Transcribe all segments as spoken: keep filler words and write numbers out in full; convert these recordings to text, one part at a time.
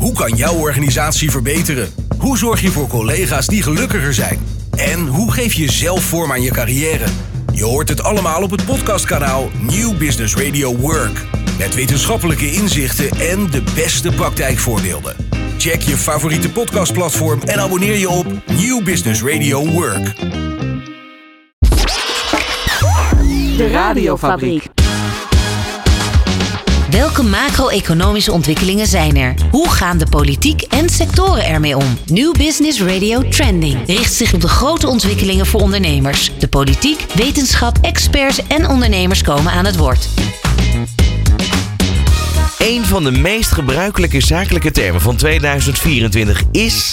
Hoe kan jouw organisatie verbeteren? Hoe zorg je voor collega's die gelukkiger zijn? En hoe geef je zelf vorm aan je carrière? Je hoort het allemaal op het podcastkanaal New Business Radio Work. Met wetenschappelijke inzichten en de beste praktijkvoorbeelden. Check je favoriete podcastplatform en abonneer je op New Business Radio Work. De Radiofabriek. Welke macro-economische ontwikkelingen zijn er? Hoe gaan de politiek en sectoren ermee om? New Business Radio Trending richt zich op de grote ontwikkelingen voor ondernemers. De politiek, wetenschap, experts en ondernemers komen aan het woord. Een van de meest gebruikelijke zakelijke termen van tweeduizend vierentwintig is...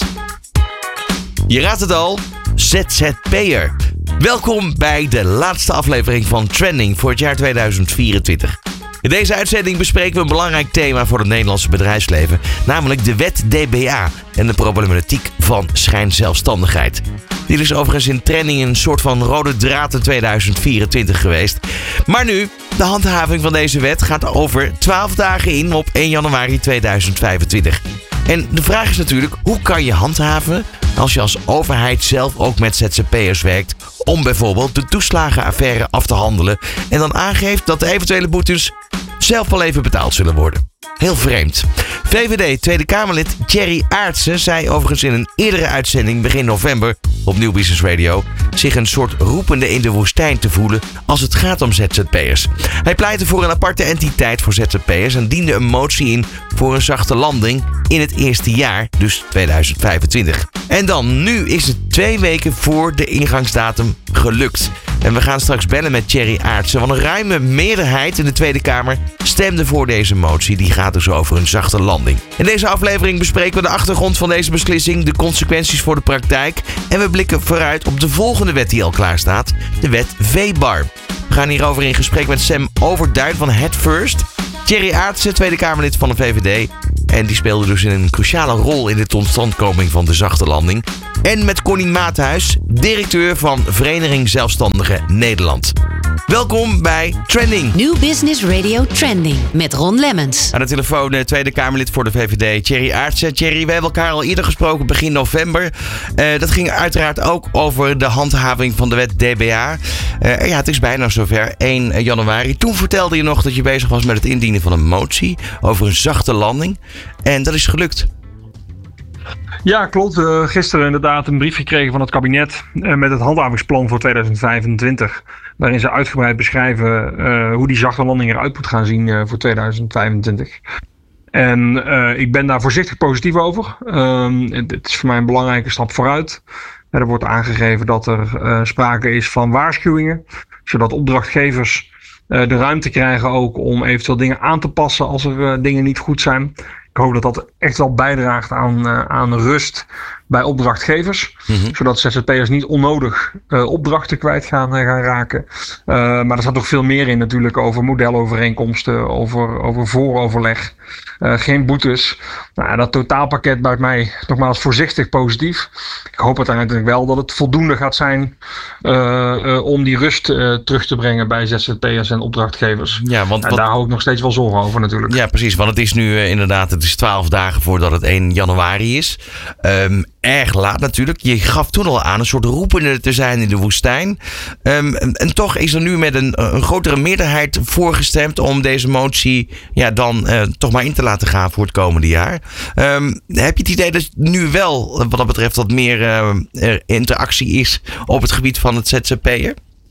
Je raadt het al, Z Z P'er. Welkom bij de laatste aflevering van Trending voor het jaar tweeduizend vierentwintig. In deze uitzending bespreken we een belangrijk thema voor het Nederlandse bedrijfsleven, namelijk de wet D B A en de problematiek van schijnzelfstandigheid. Dit is overigens in Trending een soort van rode draad in tweeduizend vierentwintig geweest. Maar nu, de handhaving van deze wet gaat over twaalf dagen in op één januari tweeduizend vijfentwintig. En de vraag is natuurlijk, hoe kan je handhaven als je als overheid zelf ook met Z Z P'ers werkt om bijvoorbeeld de toeslagenaffaire af te handelen en dan aangeeft dat de eventuele boetes zelf wel even betaald zullen worden. Heel vreemd. V V D Tweede Kamerlid Thierry Aartsen zei overigens in een eerdere uitzending begin november op New Business Radio zich een soort roepende in de woestijn te voelen als het gaat om Z Z P'ers. Hij pleitte voor een aparte entiteit voor Z Z P'ers en diende een motie in voor een zachte landing in het eerste jaar, dus tweeduizend vijfentwintig. En dan, nu is het twee weken voor de ingangsdatum gelukt. En we gaan straks bellen met Thierry Aartsen, want een ruime meerderheid in de Tweede Kamer stemde voor deze motie. Die gaat dus over een zachte landing. In deze aflevering bespreken we de achtergrond van deze beslissing, de consequenties voor de praktijk en we blikken vooruit op de volgende wet die al klaar staat, de wet V-Bar. We gaan hierover in gesprek met Sam Overduin van Head First. Thierry Aartsen, Tweede Kamerlid van de V V D. En die speelde dus een cruciale rol in de totstandkoming van de zachte landing. En met Connie Maathuis, directeur van Vereniging Zelfstandigen Nederland. Welkom bij Trending. New Business Radio Trending met Ron Lemmens. Aan de telefoon de Tweede Kamerlid voor de V V D, Thierry Aartsen. Thierry, we hebben elkaar al eerder gesproken begin november. Uh, dat ging uiteraard ook over de handhaving van de wet D B A. Uh, ja, het is bijna zover, één januari. Toen vertelde je nog dat je bezig was met het indienen van een motie over een zachte landing. En dat is gelukt. Ja, klopt. Uh, gisteren inderdaad een brief gekregen van het kabinet uh, met het handhavingsplan voor tweeduizend vijfentwintig. Waarin ze uitgebreid beschrijven uh, hoe die zachte landing eruit moet gaan zien uh, voor tweeduizend vijfentwintig. En uh, ik ben daar voorzichtig positief over. Uh, het, het is voor mij een belangrijke stap vooruit. Uh, er wordt aangegeven dat er uh, sprake is van waarschuwingen, zodat opdrachtgevers uh, de ruimte krijgen ook om eventueel dingen aan te passen als er uh, dingen niet goed zijn. Ik hoop dat dat echt wel bijdraagt aan, uh, aan rust bij opdrachtgevers. Mm-hmm. Zodat Z Z P'ers niet onnodig uh, opdrachten kwijt gaan, uh, gaan raken. Uh, maar er staat nog veel meer in natuurlijk over modelovereenkomsten, over, over vooroverleg. Uh, geen boetes. Nou, dat totaalpakket maakt mij nogmaals voorzichtig positief. Ik hoop uiteindelijk wel dat het voldoende gaat zijn uh, uh, om die rust uh, terug te brengen bij Z Z P'ers en opdrachtgevers. Ja, want, en wat... daar hou ik nog steeds wel zorgen over natuurlijk. Ja, precies. Want het is nu uh, inderdaad, het is twaalf dagen voordat het één januari is. Um, erg laat natuurlijk. Je gaf toen al aan een soort roepende te zijn in de woestijn. Um, en, en toch is er nu met een, een grotere meerderheid voorgestemd om deze motie ja, dan uh, toch maar in te laten gaan voor het komende jaar. Um, heb je het idee dat nu wel wat dat betreft wat meer uh, interactie is op het gebied van het Z Z P'er?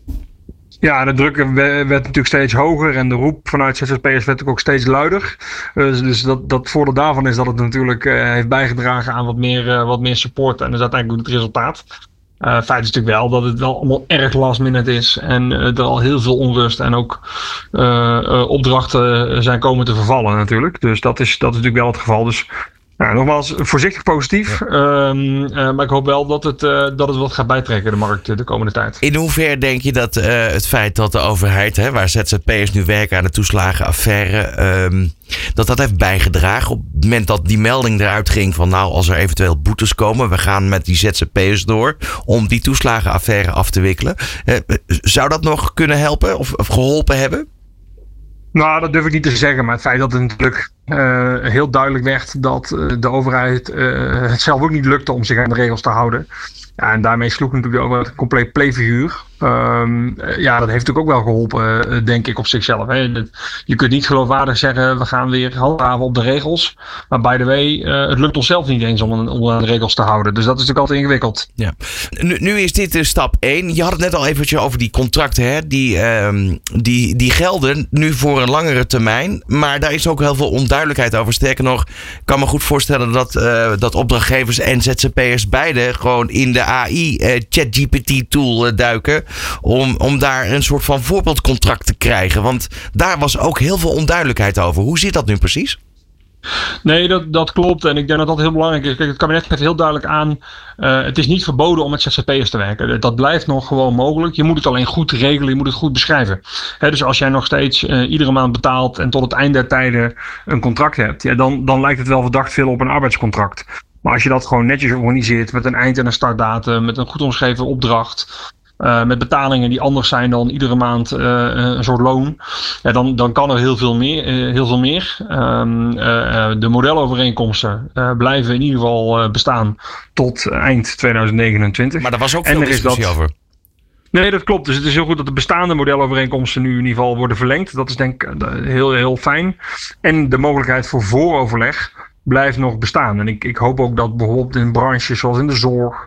Ja, de druk werd natuurlijk steeds hoger en de roep vanuit Z Z P'ers werd ook steeds luider. Uh, dus dat, dat voordeel daarvan is dat het natuurlijk uh, heeft bijgedragen aan wat meer, uh, wat meer support. En dat is uiteindelijk ook het resultaat. Uh, feit is natuurlijk wel dat het wel allemaal erg last minute is. En uh, er al heel veel onrust en ook uh, uh, opdrachten zijn komen te vervallen natuurlijk. Dus dat is, dat is natuurlijk wel het geval. Dus nou, nogmaals, voorzichtig positief. Ja. Um, uh, maar ik hoop wel dat het, uh, dat het wat gaat bijtrekken de markt de komende tijd. In hoeverre denk je dat uh, het feit dat de overheid, hè, waar Z Z P'ers nu werken aan de toeslagenaffaire, um, dat dat heeft bijgedragen op het moment dat die melding eruit ging van nou, als er eventueel boetes komen, we gaan met die Z Z P'ers door om die toeslagenaffaire af te wikkelen. Uh, zou dat nog kunnen helpen of, of geholpen hebben? Nou, dat durf ik niet te zeggen. Maar het feit dat het natuurlijk uh, heel duidelijk werd dat uh, de overheid uh, het zelf ook niet lukte om zich aan de regels te houden. Ja, en daarmee sloeg natuurlijk de overheid een compleet playfiguur. Um, ja, dat heeft natuurlijk ook wel geholpen, uh, denk ik, op zichzelf. Hè. Je kunt niet geloofwaardig zeggen, we gaan weer handhaven op de regels. Maar by the way, uh, het lukt ons zelf niet eens om, om aan de regels te houden. Dus dat is natuurlijk altijd ingewikkeld. Ja. Nu, nu is dit uh, stap één. Je had het net al eventjes over die contracten. Hè? Die, uh, die, die gelden nu voor een langere termijn. Maar daar is ook heel veel onduidelijkheid over. Sterker nog, ik kan me goed voorstellen dat, uh, dat opdrachtgevers en Z Z P'ers beide gewoon in de A I uh, ChatGPT tool uh, duiken. Om, om daar een soort van voorbeeldcontract te krijgen. Want daar was ook heel veel onduidelijkheid over. Hoe zit dat nu precies? Nee, dat, dat klopt. En ik denk dat dat heel belangrijk is. Kijk, het kabinet geeft heel duidelijk aan. Uh, het is niet verboden om met Z Z P'ers te werken. Dat blijft nog gewoon mogelijk. Je moet het alleen goed regelen. Je moet het goed beschrijven. He, dus als jij nog steeds uh, iedere maand betaalt. En tot het eind der tijden een contract hebt. Ja, dan, dan lijkt het wel verdacht veel op een arbeidscontract. Maar als je dat gewoon netjes organiseert. Met een eind- en een startdatum. Met een goed omschreven opdracht. Uh, met betalingen die anders zijn dan iedere maand uh, een soort loon. Ja, dan, dan kan er heel veel meer. Uh, heel veel meer. Um, uh, de modelovereenkomsten uh, blijven in ieder geval uh, bestaan tot eind tweeduizend negenentwintig. Maar daar was ook veel discussie dat, over. Nee, dat klopt. Dus het is heel goed dat de bestaande modelovereenkomsten nu in ieder geval worden verlengd. Dat is denk ik heel, heel fijn. En de mogelijkheid voor vooroverleg blijft nog bestaan. En ik, ik hoop ook dat bijvoorbeeld in branches zoals in de zorg.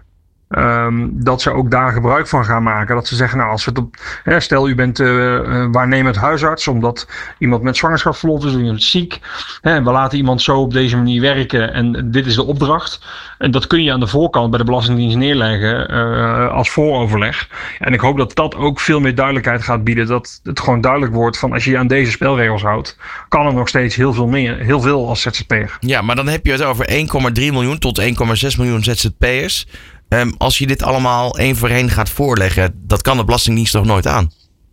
Um, dat ze ook daar gebruik van gaan maken. Dat ze zeggen, nou als we het op, hè, stel u bent uh, uh, waarnemend huisarts omdat iemand met zwangerschapsverlof is of iemand ziek. Hè, we laten iemand zo op deze manier werken en dit is de opdracht. En dat kun je aan de voorkant bij de Belastingdienst neerleggen uh, als vooroverleg. En ik hoop dat dat ook veel meer duidelijkheid gaat bieden. Dat het gewoon duidelijk wordt van als je je aan deze spelregels houdt, kan er nog steeds heel veel meer, heel veel als Z Z P'er. Ja, maar dan heb je het over één komma drie miljoen tot één komma zes miljoen Z Z P'ers. Um, als je dit allemaal één voor één gaat voorleggen, dat kan de Belastingdienst toch nooit aan?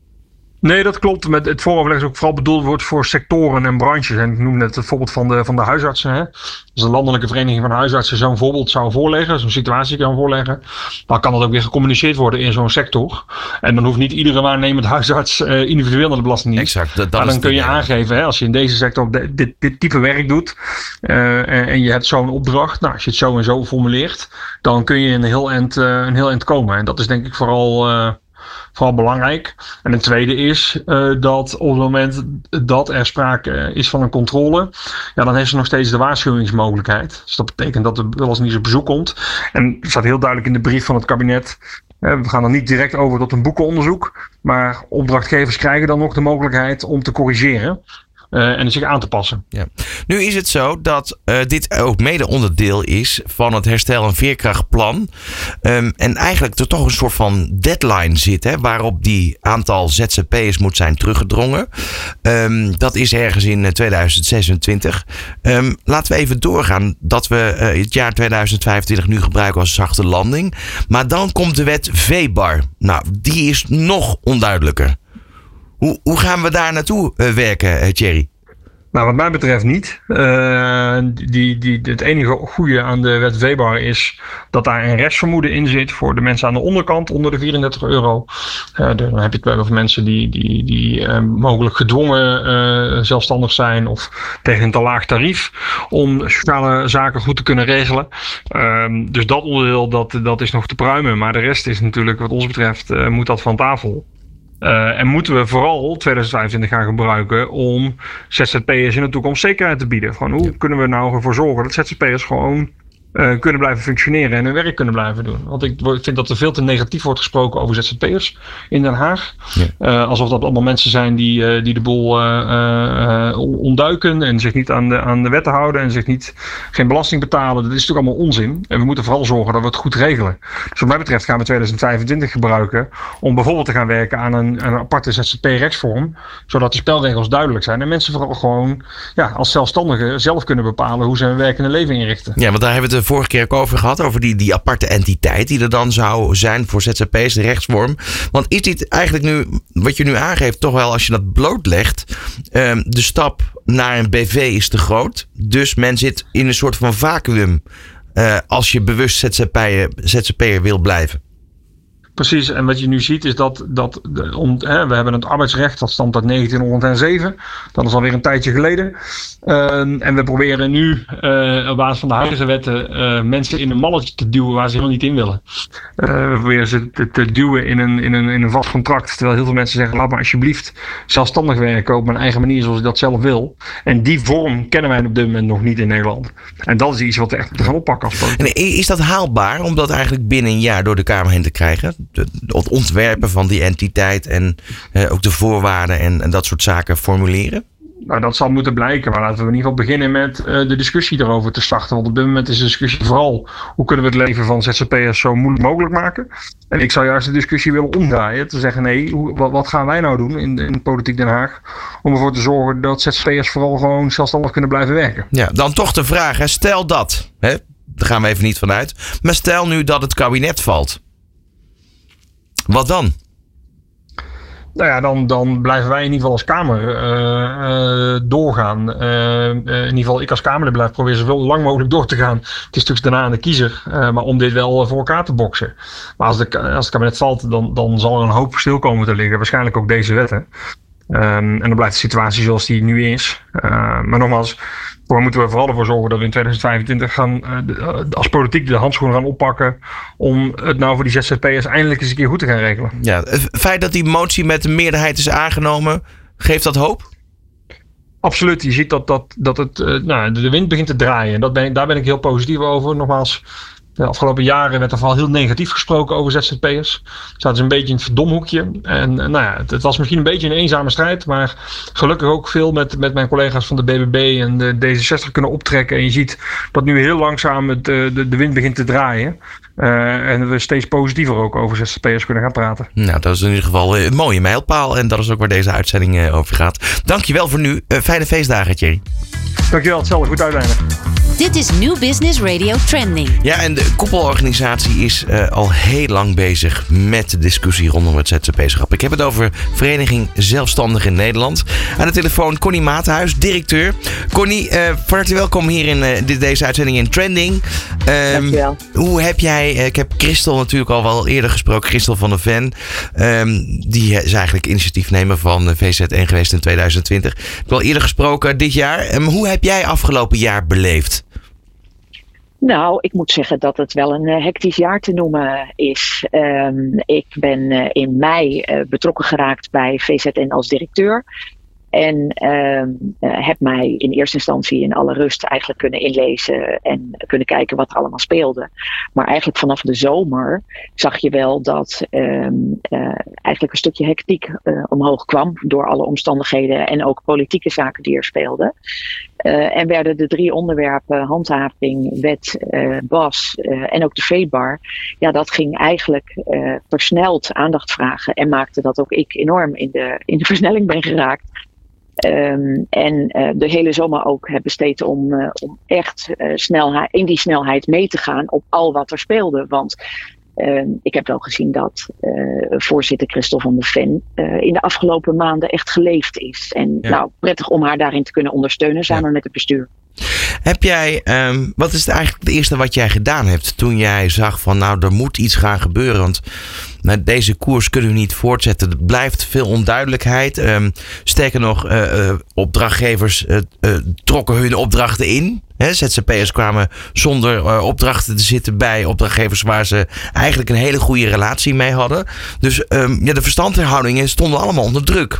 Nee, dat klopt. Met het vooroverleg is ook vooral bedoeld wordt voor sectoren en branches. En ik noem net het voorbeeld van de, van de huisartsen. Hè. Als de Landelijke Vereniging van Huisartsen zo'n voorbeeld zou voorleggen, zo'n situatie kan voorleggen, dan kan dat ook weer gecommuniceerd worden in zo'n sector. En dan hoeft niet iedere waarnemend huisarts uh, individueel naar de Belastingdienst. Exact. Dat, dat maar dan kun je idee. aangeven, hè, als je in deze sector de, dit, dit type werk doet uh, en, en je hebt zo'n opdracht, nou, als je het zo en zo formuleert, dan kun je een heel eind, uh, een heel eind komen. En dat is denk ik vooral... Uh, Vooral belangrijk. En een tweede is uh, dat op het moment dat er sprake is van een controle, ja, dan heeft ze nog steeds de waarschuwingsmogelijkheid. Dus dat betekent dat de Belastingdienst op bezoek komt. En het staat heel duidelijk in de brief van het kabinet. Uh, we gaan dan niet direct over tot een boekenonderzoek. Maar opdrachtgevers krijgen dan nog de mogelijkheid om te corrigeren. Uh, en zich aan te passen. Ja. Nu is het zo dat uh, dit ook mede onderdeel is van het herstel- en veerkrachtplan. Um, en eigenlijk er toch een soort van deadline zit, hè, waarop die aantal Z Z P'ers moet zijn teruggedrongen. Um, dat is ergens in tweeduizend zesentwintig. Um, laten we even doorgaan dat we uh, het jaar tweeduizend vijfentwintig nu gebruiken als zachte landing. Maar dan komt de wet V B A R. Nou, die is nog onduidelijker. Hoe, hoe gaan we daar naartoe uh, werken, Thierry? Nou, wat mij betreft niet. Uh, die, die, het enige goede aan de wet V B A R is dat daar een restvermoeden in zit voor de mensen aan de onderkant onder de vierendertig euro. Uh, dan heb je het wel over mensen die, die, die uh, mogelijk gedwongen uh, zelfstandig zijn of tegen een te laag tarief om sociale zaken goed te kunnen regelen. Uh, dus dat onderdeel dat, dat is nog te pruimen. Maar de rest is natuurlijk wat ons betreft uh, moet dat van tafel. Uh, en moeten we vooral tweeduizend vijfentwintig gaan gebruiken om Z Z P'ers in de toekomst zekerheid te bieden. Gewoon, hoe kunnen we nou ervoor zorgen dat Z Z P'ers gewoon uh, kunnen blijven functioneren en hun werk kunnen blijven doen. Want ik vind dat er veel te negatief wordt gesproken over Z Z P'ers in Den Haag. Ja. Uh, alsof dat allemaal mensen zijn die, uh, die de boel uh, uh, ontduiken en zich niet aan de, aan de wetten houden en zich niet geen belasting betalen. Dat is natuurlijk allemaal onzin. En we moeten vooral zorgen dat we het goed regelen. Dus wat mij betreft gaan we tweeduizend vijfentwintig gebruiken om bijvoorbeeld te gaan werken aan een, een aparte Z Z P-rechtsvorm, zodat de spelregels duidelijk zijn en mensen vooral gewoon ja, als zelfstandigen zelf kunnen bepalen hoe ze hun werkende leven inrichten. Ja, want daar hebben we het de vorige keer ook over gehad, over die, die aparte entiteit die er dan zou zijn voor Z Z P's, de rechtsvorm. Want is dit eigenlijk nu, wat je nu aangeeft, toch wel als je dat blootlegt, um, de stap naar een B V is te groot. Dus men zit in een soort van vacuüm uh, als je bewust Z Z P'er wil blijven. Precies, en wat je nu ziet is dat, dat de, om, hè, we hebben het arbeidsrecht, dat stamt uit negentienhonderdzeven. Dat is alweer een tijdje geleden. Uh, en we proberen nu uh, op basis van de huidige wetten uh, mensen in een malletje te duwen waar ze helemaal niet in willen. Uh, we proberen ze te, te duwen in een, in, een, in een vast contract. Terwijl heel veel mensen zeggen, laat maar alsjeblieft zelfstandig werken op mijn eigen manier zoals ik dat zelf wil. En die vorm kennen wij op dit moment nog niet in Nederland. En dat is iets wat we echt moeten gaan oppakken als politiek. En is dat haalbaar om dat eigenlijk binnen een jaar door de Kamer heen te krijgen? Het ontwerpen van die entiteit en uh, ook de voorwaarden en, en dat soort zaken formuleren? Nou, dat zal moeten blijken. Maar laten we in ieder geval beginnen met uh, de discussie daarover te starten. Want op dit moment is de discussie vooral hoe kunnen we het leven van Z Z P'ers zo moeilijk mogelijk maken. En ik zou juist de discussie willen omdraaien. Te zeggen nee, hoe, wat, wat gaan wij nou doen in, in Politiek Den Haag om ervoor te zorgen dat Z Z P'ers vooral gewoon zelfstandig kunnen blijven werken. Ja, dan toch de vraag. Hè, stel dat, hè, daar gaan we even niet vanuit. Maar stel nu dat het kabinet valt. Wat dan? Nou ja, dan, dan blijven wij in ieder geval als Kamer uh, uh, doorgaan. Uh, uh, in ieder geval ik als Kamerlid blijf proberen zoveel lang mogelijk door te gaan. Het is natuurlijk daarna aan de kiezer. Uh, maar om dit wel voor elkaar te boksen. Maar als, de, als het kabinet valt, dan, dan zal er een hoop verschil komen te liggen. Waarschijnlijk ook deze wetten. Um, en dan blijft de situatie zoals die nu is. Uh, maar nogmaals, daar moeten we vooral ervoor zorgen dat we in tweeduizend vijfentwintig gaan, uh, de, als politiek de handschoenen gaan oppakken om het nou voor die Z Z P'ers eindelijk eens een keer goed te gaan regelen. Ja, het feit dat die motie met de meerderheid is aangenomen, geeft dat hoop? Absoluut. Je ziet dat, dat, dat het, uh, nou, de wind begint te draaien. En dat ben, daar ben ik heel positief over. Nogmaals, de afgelopen jaren werd er vooral heel negatief gesproken over Z Z P'ers. Zaten ze een beetje in het verdomhoekje. En uh, nou ja, het, het was misschien een beetje een eenzame strijd. Maar gelukkig ook veel met, met mijn collega's van de B B B en de D zesenzestig kunnen optrekken. En je ziet dat nu heel langzaam het, uh, de, de wind begint te draaien. Uh, en we steeds positiever ook over Z Z P'ers kunnen gaan praten. Nou, dat is in ieder geval een mooie mijlpaal. En dat is ook waar deze uitzending uh, over gaat. Dankjewel voor nu. Uh, fijne feestdagen, Thierry. Dankjewel, hetzelfde. Goed uitlijnen. Dit is New Business Radio Trending. Ja, en de koepelorganisatie is uh, al heel lang bezig met de discussie rondom het Z Z P-schap. Ik heb het over Vereniging Zelfstandigen Nederland. Aan de telefoon Connie Matenhuis, directeur. Connie, uh, van harte welkom hier in uh, dit, deze uitzending in Trending. Um, Dankjewel. Hoe heb jij, uh, ik heb Christel natuurlijk al wel eerder gesproken, Christel van der Ven. Um, die is eigenlijk initiatiefnemer van V Z N geweest in tweeduizend twintig. Ik heb al eerder gesproken dit jaar. Um, hoe heb jij afgelopen jaar beleefd? Nou, ik moet zeggen dat het wel een uh, hectisch jaar te noemen is. Um, ik ben uh, in mei uh, betrokken geraakt bij V Z N als directeur. En um, uh, heb mij in eerste instantie in alle rust eigenlijk kunnen inlezen en kunnen kijken wat er allemaal speelde. Maar eigenlijk vanaf de zomer zag je wel dat um, uh, eigenlijk een stukje hectiek uh, omhoog kwam door alle omstandigheden en ook politieke zaken die er speelden. Uh, en werden de drie onderwerpen, handhaving, wet, uh, B A S uh, en ook de V-bar, ja, dat ging eigenlijk uh, versneld aandacht vragen en maakte dat ook ik enorm in de, in de versnelling ben geraakt. Um, en uh, de hele zomer ook heb besteed om, uh, om echt uh, snelheid, in die snelheid mee te gaan op al wat er speelde. Want uh, ik heb wel gezien dat uh, voorzitter Christel van der Ven uh, in de afgelopen maanden echt geleefd is. En ja. nou, prettig om haar daarin te kunnen ondersteunen samen ja. met het bestuur. Heb jij, um, wat is het eigenlijk het eerste wat jij gedaan hebt toen jij zag van nou, er moet iets gaan gebeuren? Want nou, deze koers kunnen we niet voortzetten. Er blijft veel onduidelijkheid. Um, sterker nog, uh, uh, opdrachtgevers uh, uh, trokken hun opdrachten in. He, Z Z P'ers kwamen zonder uh, opdrachten te zitten bij opdrachtgevers waar ze eigenlijk een hele goede relatie mee hadden. Dus um, ja, de verstandhoudingen stonden allemaal onder druk.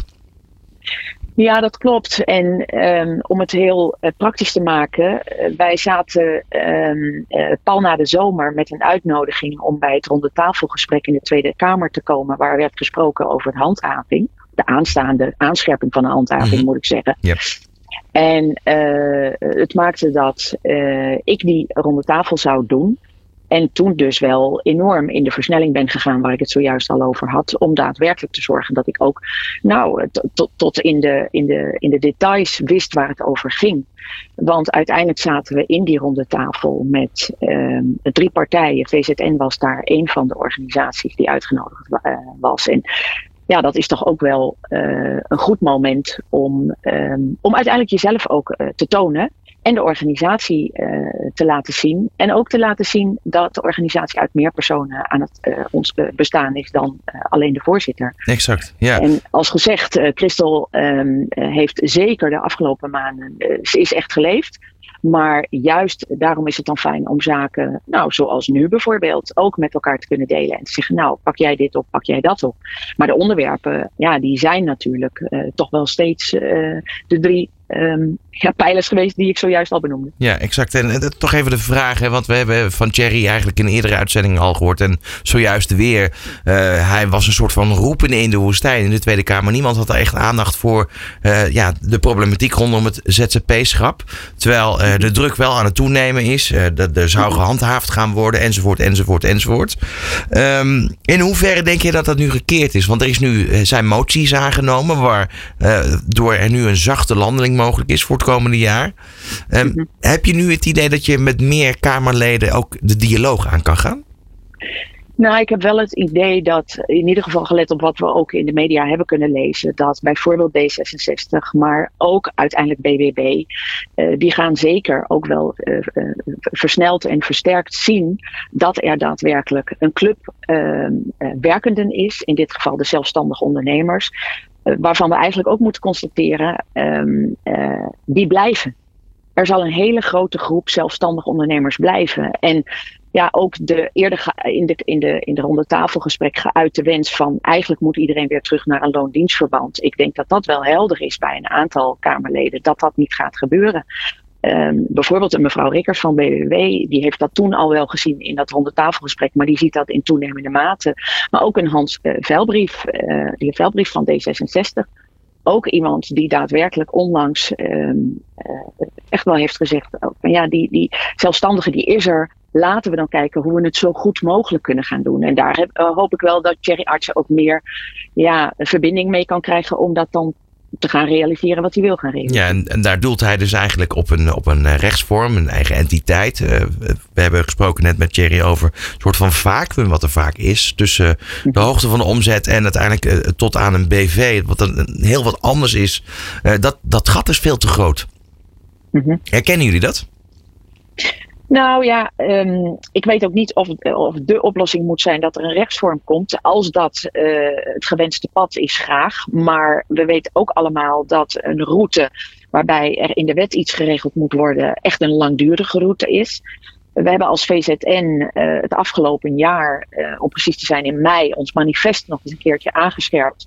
Ja, dat klopt. En um, om het heel uh, praktisch te maken, uh, wij zaten um, uh, pal na de zomer met een uitnodiging om bij het ronde tafelgesprek in de Tweede Kamer te komen, waar werd gesproken over de handhaving, de aanstaande aanscherping van de handhaving, mm-hmm. moet ik zeggen. Yep. En uh, het maakte dat uh, ik die ronde tafel zou doen. En toen dus wel enorm in de versnelling ben gegaan waar ik het zojuist al over had. Om daadwerkelijk te zorgen dat ik ook nou, tot, tot in, de, in, de, in de details wist waar het over ging. Want uiteindelijk zaten we in die ronde tafel met um, drie partijen. V Z N was daar een van de organisaties die uitgenodigd uh, was. En ja, dat is toch ook wel uh, een goed moment om, um, om uiteindelijk jezelf ook uh, te tonen. en de organisatie uh, te laten zien. En ook te laten zien dat de organisatie uit meer personen aan het uh, ons uh, bestaan is dan uh, alleen de voorzitter. Exact, ja. En als gezegd, uh, Christel um, heeft zeker de afgelopen maanden, uh, ze is echt geleefd. Maar juist daarom is het dan fijn om zaken, nou zoals nu bijvoorbeeld, ook met elkaar te kunnen delen. En te zeggen, nou pak jij dit op, pak jij dat op. Maar de onderwerpen, ja, die zijn natuurlijk uh, toch wel steeds uh, de drie um, ja, pijlers geweest die ik zojuist al benoemde. Ja, exact. En, en toch even de vraag, hè, want we hebben van Thierry eigenlijk in eerdere uitzendingen al gehoord. En zojuist weer, uh, hij was een soort van roepende in de woestijn in de Tweede Kamer. Niemand had er echt aandacht voor uh, ja, de problematiek rondom het Z Z P-schap. Terwijl uh, de druk wel aan het toenemen is. Uh, dat er zou gehandhaafd gaan worden, enzovoort, enzovoort, enzovoort. Um, in hoeverre denk je dat dat nu gekeerd is? Want er is nu, uh, zijn moties aangenomen, waardoor uh, er nu een zachte landeling mogelijk is voor het komende jaar. Um, mm-hmm. Heb je nu het idee dat je met meer Kamerleden ook de dialoog aan kan gaan? Nou, ik heb wel het idee dat, in ieder geval gelet op wat we ook in de media hebben kunnen lezen, dat bijvoorbeeld D zesenzestig, maar ook uiteindelijk B B B, uh, die gaan zeker ook wel uh, uh, versneld en versterkt zien dat er daadwerkelijk een club uh, uh, werkenden is, in dit geval de zelfstandige ondernemers, uh, waarvan we eigenlijk ook moeten constateren, um, uh, die blijven. Er zal een hele grote groep zelfstandige ondernemers blijven. En ja, ook de eerder in de, in de, in de ronde tafelgesprek geuite wens van eigenlijk moet iedereen weer terug naar een loondienstverband. Ik denk dat dat wel helder is bij een aantal Kamerleden, dat dat niet gaat gebeuren. Um, bijvoorbeeld een mevrouw Rikkers van B B W, die heeft dat toen al wel gezien in dat ronde tafelgesprek, maar die ziet dat in toenemende mate. Maar ook een Hans uh, Velbrief, uh, die Velbrief van D zesenzestig. Ook iemand die daadwerkelijk onlangs um, uh, echt wel heeft gezegd, van ja, die, die zelfstandige die is er. Laten we dan kijken hoe we het zo goed mogelijk kunnen gaan doen. En daar heb, uh, hoop ik wel dat Thierry Artsen ook meer ja, verbinding mee kan krijgen om dat dan te gaan realiseren wat hij wil gaan realiseren. Ja, en, en daar doelt hij dus eigenlijk op een, op een rechtsvorm, een eigen entiteit. Uh, we hebben gesproken net met Thierry over een soort van vacuüm wat er vaak is tussen de hoogte van de omzet en uiteindelijk uh, tot aan een B V, wat een, heel wat anders is. Uh, dat, dat gat is veel te groot. Mm-hmm. Herkennen jullie dat? Nou ja, um, ik weet ook niet of, of de oplossing moet zijn dat er een rechtsvorm komt. Als dat uh, het gewenste pad is, graag. Maar we weten ook allemaal dat een route waarbij er in de wet iets geregeld moet worden echt een langdurige route is. We hebben als V Z N uh, het afgelopen jaar, uh, om precies te zijn in mei, ons manifest nog eens een keertje aangescherpt.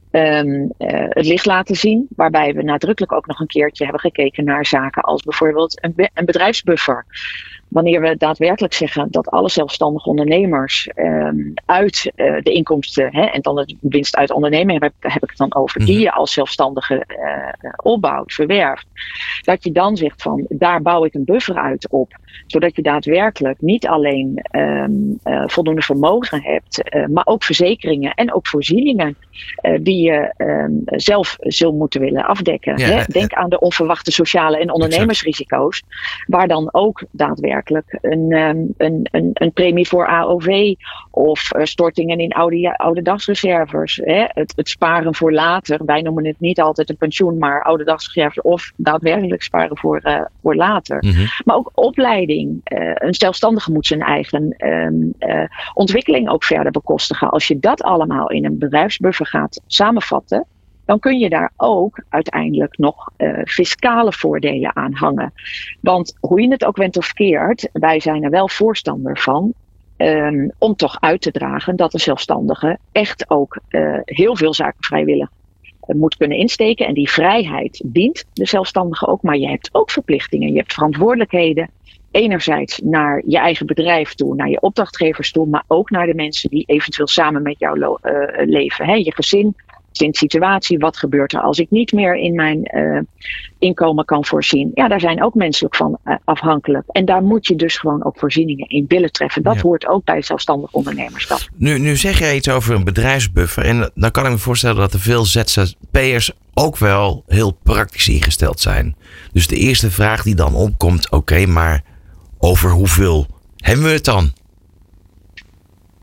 Um, uh, het licht laten zien, waarbij we nadrukkelijk ook nog een keertje hebben gekeken naar zaken als bijvoorbeeld een, be- een bedrijfsbuffer. Wanneer we daadwerkelijk zeggen dat alle zelfstandige ondernemers um, uit uh, de inkomsten, hè, en dan de winst uit onderneming heb, heb ik het dan over, die je als zelfstandige uh, opbouwt, verwerft. Dat je dan zegt van, daar bouw ik een buffer uit op. Zodat je daadwerkelijk niet alleen um, uh, voldoende vermogen hebt, uh, maar ook verzekeringen en ook voorzieningen uh, die je um, zelf zult moeten willen afdekken. Ja, hè? Denk aan de onverwachte sociale en ondernemersrisico's, waar dan ook daadwerkelijk Een, um, een, een, een premie voor A O V of uh, stortingen in oude, oude dagsreserves. Hè? Het, het sparen voor later. Wij noemen het niet altijd een pensioen, maar oude dagsreserves of daadwerkelijk sparen voor, uh, voor later. Mm-hmm. Maar ook opleiding. Uh, een zelfstandige moet zijn eigen um, uh, ontwikkeling ook verder bekostigen. Als je dat allemaal in een bedrijfsbuffer gaat samenvatten, dan kun je daar ook uiteindelijk nog uh, fiscale voordelen aan hangen. Want hoe je het ook went of keert, wij zijn er wel voorstander van um, om toch uit te dragen dat de zelfstandige echt ook uh, heel veel zaken vrijwillig uh, moet kunnen insteken. En die vrijheid dient de zelfstandige ook, maar je hebt ook verplichtingen, je hebt verantwoordelijkheden. Enerzijds naar je eigen bedrijf toe, naar je opdrachtgevers toe, maar ook naar de mensen die eventueel samen met jou lo- uh, leven. Hè? Je gezin. In situatie, wat gebeurt er als ik niet meer in mijn uh, inkomen kan voorzien? Ja, daar zijn ook menselijk van uh, afhankelijk. En daar moet je dus gewoon ook voorzieningen in willen treffen. Dat ja. hoort ook bij zelfstandig ondernemerschap. Nu, nu zeg jij iets over een bedrijfsbuffer. En dan kan ik me voorstellen dat er veel Z Z P'ers ook wel heel praktisch ingesteld zijn. Dus de eerste vraag die dan opkomt, oké, okay, maar over hoeveel hebben we het dan?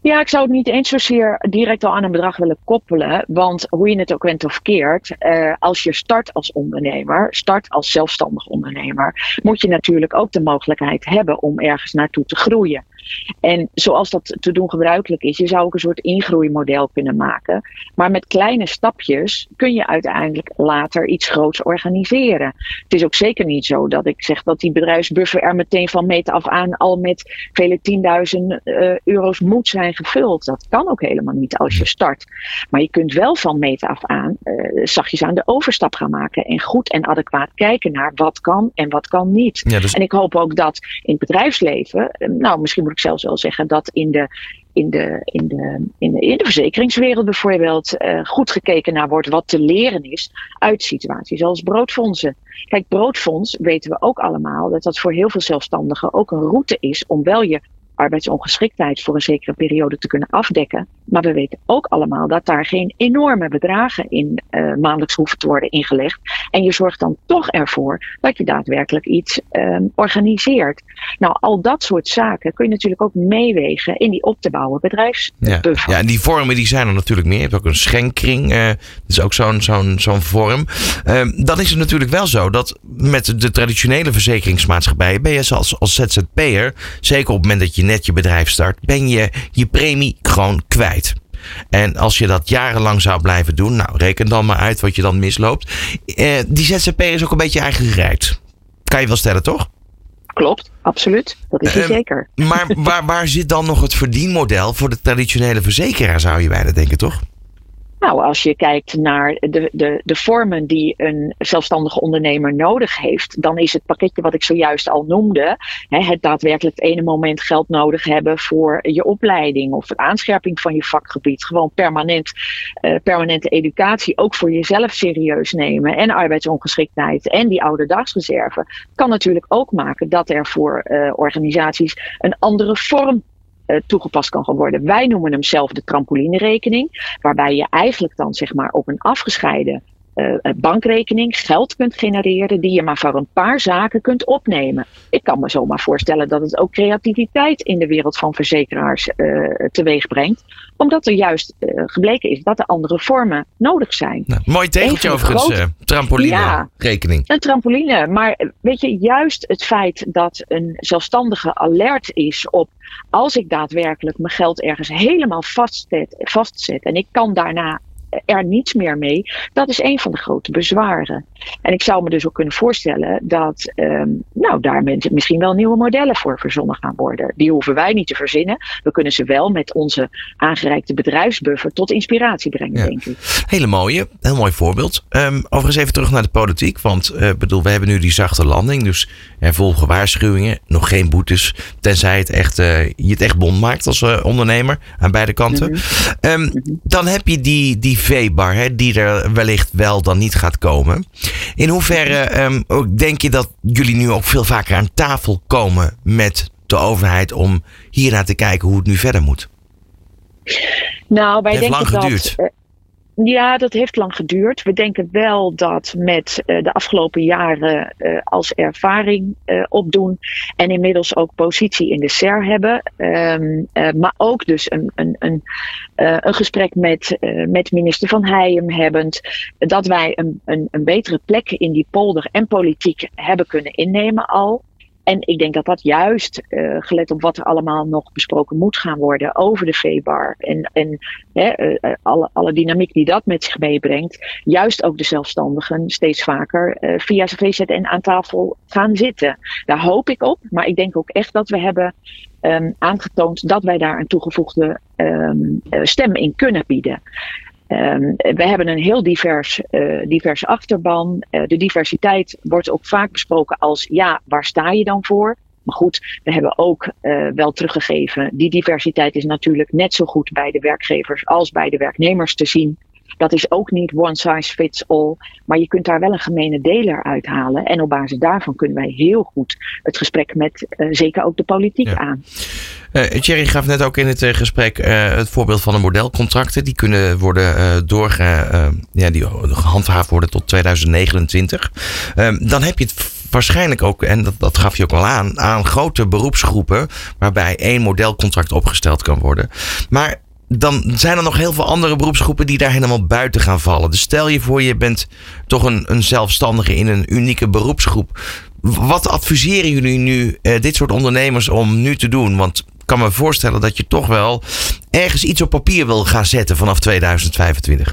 Ja, ik zou het niet eens zozeer direct al aan een bedrag willen koppelen. Want hoe je het ook went of keert, uh, als je start als ondernemer, start als zelfstandig ondernemer, moet je natuurlijk ook de mogelijkheid hebben om ergens naartoe te groeien. En zoals dat te doen gebruikelijk is, je zou ook een soort ingroeimodel kunnen maken. Maar met kleine stapjes kun je uiteindelijk later iets groots organiseren. Het is ook zeker niet zo dat ik zeg dat die bedrijfsbuffer er meteen van meet af aan al met vele tienduizend uh, euro's moet zijn gevuld. Dat kan ook helemaal niet als je start. Maar je kunt wel van meet af aan uh, zachtjes aan de overstap gaan maken. En goed en adequaat kijken naar wat kan en wat kan niet. Ja, dus... En ik hoop ook dat in het bedrijfsleven, nou misschien moet ik zelfs wel zeggen dat in de, in de, in de, in de, in de verzekeringswereld bijvoorbeeld uh, goed gekeken naar wordt wat te leren is uit situaties als broodfondsen. Kijk, broodfonds weten we ook allemaal dat dat voor heel veel zelfstandigen ook een route is om wel je arbeidsongeschiktheid voor een zekere periode te kunnen afdekken. Maar we weten ook allemaal dat daar geen enorme bedragen in uh, maandelijks hoeven te worden ingelegd. En je zorgt dan toch ervoor dat je daadwerkelijk iets um, organiseert. Nou, al dat soort zaken kun je natuurlijk ook meewegen in die op te bouwen bedrijfsbuffer. Ja, ja, en die vormen die zijn er natuurlijk meer. Je hebt ook een schenkring. Uh, dat is ook zo'n, zo'n, zo'n vorm. Uh, dan is het natuurlijk wel zo dat met de traditionele verzekeringsmaatschappijen ben je als, als Z Z P'er, zeker op het moment dat je net je bedrijf start, ben je je premie gewoon kwijt. En als je dat jarenlang zou blijven doen, nou reken dan maar uit wat je dan misloopt. Uh, die Z Z P is ook een beetje eigen gereid. Kan je wel stellen, toch? Klopt, absoluut. Dat is uh, zeker. Maar waar, waar zit dan nog het verdienmodel voor de traditionele verzekeraar, zou je bijna denken, toch? Nou, als je kijkt naar de, de, de vormen die een zelfstandige ondernemer nodig heeft, dan is het pakketje wat ik zojuist al noemde, hè, het daadwerkelijk het ene moment geld nodig hebben voor je opleiding of de aanscherping van je vakgebied, gewoon permanent, uh, permanente educatie, ook voor jezelf serieus nemen en arbeidsongeschiktheid en die ouderdagsreserve, kan natuurlijk ook maken dat er voor uh, organisaties een andere vorm Uh, toegepast kan worden. Wij noemen hem zelf de trampolinerekening, waarbij je eigenlijk dan zeg maar op een afgescheiden uh, bankrekening geld kunt genereren die je maar voor een paar zaken kunt opnemen. Ik kan me zomaar voorstellen dat het ook creativiteit in de wereld van verzekeraars uh, teweeg brengt, omdat er juist uh, gebleken is dat er andere vormen nodig zijn. Nou, mooi tegeltje overigens, groot... uh, trampoline-rekening. Ja, een trampoline, maar weet je, juist het feit dat een zelfstandige alert is op als ik daadwerkelijk mijn geld ergens helemaal vastzet, vastzet en ik kan daarna er niets meer mee, dat is een van de grote bezwaren. En ik zou me dus ook kunnen voorstellen dat um, nou, daar misschien wel nieuwe modellen voor verzonnen gaan worden. Die hoeven wij niet te verzinnen. We kunnen ze wel met onze aangereikte bedrijfsbuffer tot inspiratie brengen, ja. denk ik. Hele mooie, heel mooi voorbeeld. Um, overigens even terug naar de politiek, want uh, bedoel, we hebben nu die zachte landing, dus er volgen waarschuwingen, nog geen boetes, tenzij het echt, uh, je het echt bond maakt als uh, ondernemer aan beide kanten. Mm-hmm. Um, mm-hmm. Dan heb je die, die V-bar, hè, die er wellicht wel dan niet gaat komen. In hoeverre um, denk je dat jullie nu ook veel vaker aan tafel komen met de overheid om hiernaar te kijken hoe het nu verder moet? Nou, wij het heeft denken lang geduurd. Dat, uh, ja, dat heeft lang geduurd. We denken wel dat met uh, de afgelopen jaren uh, als ervaring uh, opdoen en inmiddels ook positie in de S E R hebben, um, uh, maar ook dus een, een, een, uh, een gesprek met, uh, met minister Van Heijem hebbend, dat wij een, een, een betere plek in die polder en politiek hebben kunnen innemen al. En ik denk dat dat juist, uh, gelet op wat er allemaal nog besproken moet gaan worden over de V-bar en, en hè, uh, alle, alle dynamiek die dat met zich meebrengt, juist ook de zelfstandigen steeds vaker uh, via V Z N aan tafel gaan zitten. Daar hoop ik op, maar ik denk ook echt dat we hebben um, aangetoond dat wij daar een toegevoegde um, uh, stem in kunnen bieden. Um, we hebben een heel divers, uh, divers achterban. Uh, de diversiteit wordt ook vaak besproken als, ja, waar sta je dan voor? Maar goed, we hebben ook uh, wel teruggegeven. Die diversiteit is natuurlijk net zo goed bij de werkgevers als bij de werknemers te zien. Dat is ook niet one size fits all. Maar je kunt daar wel een gemene deler uithalen. En op basis daarvan kunnen wij heel goed het gesprek met uh, zeker ook de politiek ja. aan. Uh, Thierry gaf net ook in het uh, gesprek uh, het voorbeeld van de modelcontracten. Die kunnen worden uh, doorge, uh, ja, die gehandhaafd worden tot tweeduizend negenentwintig. Uh, dan heb je het waarschijnlijk ook, en dat, dat gaf je ook al aan, aan grote beroepsgroepen waarbij één modelcontract opgesteld kan worden. Maar dan zijn er nog heel veel andere beroepsgroepen die daar helemaal buiten gaan vallen. Dus stel je voor, je bent toch een, een zelfstandige in een unieke beroepsgroep. Wat adviseren jullie nu uh, dit soort ondernemers om nu te doen? Want ik kan me voorstellen dat je toch wel ergens iets op papier wil gaan zetten vanaf tweeduizend vijfentwintig.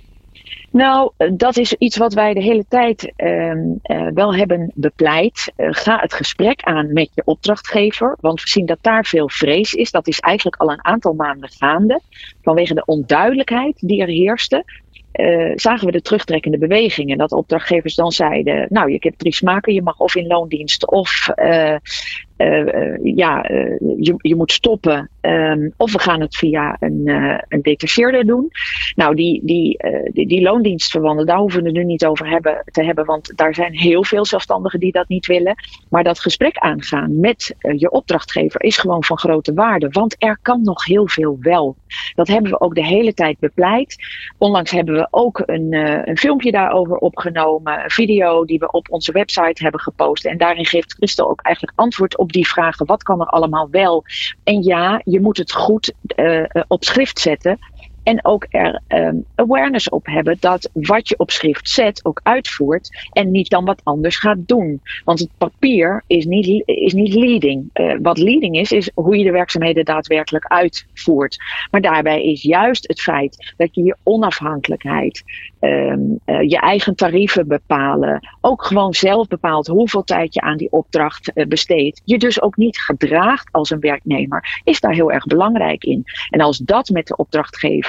Nou, dat is iets wat wij de hele tijd uh, uh, wel hebben bepleit. Uh, ga het gesprek aan met je opdrachtgever. Want we zien dat daar veel vrees is. Dat is eigenlijk al een aantal maanden gaande. Vanwege de onduidelijkheid die er heerste. Uh, zagen we de terugtrekkende bewegingen. Dat opdrachtgevers dan zeiden, nou, je hebt drie smaken. Je mag of in loondienst of uh, uh, uh, ja, uh, je, je moet stoppen. Um, of we gaan het via een, uh, een detacheerder doen. Nou, die, die, uh, die, die loondienstverwanden, daar hoeven we het nu niet over hebben, te hebben. Want daar zijn heel veel zelfstandigen die dat niet willen. Maar dat gesprek aangaan met uh, je opdrachtgever is gewoon van grote waarde. Want er kan nog heel veel wel. Dat hebben we ook de hele tijd bepleit. Onlangs hebben we ook een, uh, een filmpje daarover opgenomen. Een video die we op onze website hebben gepost. En daarin geeft Christel ook eigenlijk antwoord op die vragen. Wat kan er allemaal wel? En ja, je moet het goed uh, op schrift zetten. En ook er um, awareness op hebben dat wat je op schrift zet ook uitvoert. En niet dan wat anders gaat doen. Want het papier is niet, is niet leading. Uh, wat leading is, is hoe je de werkzaamheden daadwerkelijk uitvoert. Maar daarbij is juist het feit dat je je onafhankelijkheid, um, uh, je eigen tarieven bepalen. Ook gewoon zelf bepaalt hoeveel tijd je aan die opdracht uh, besteedt. Je dus ook niet gedraagt als een werknemer. Is daar heel erg belangrijk in. En als dat met de opdrachtgever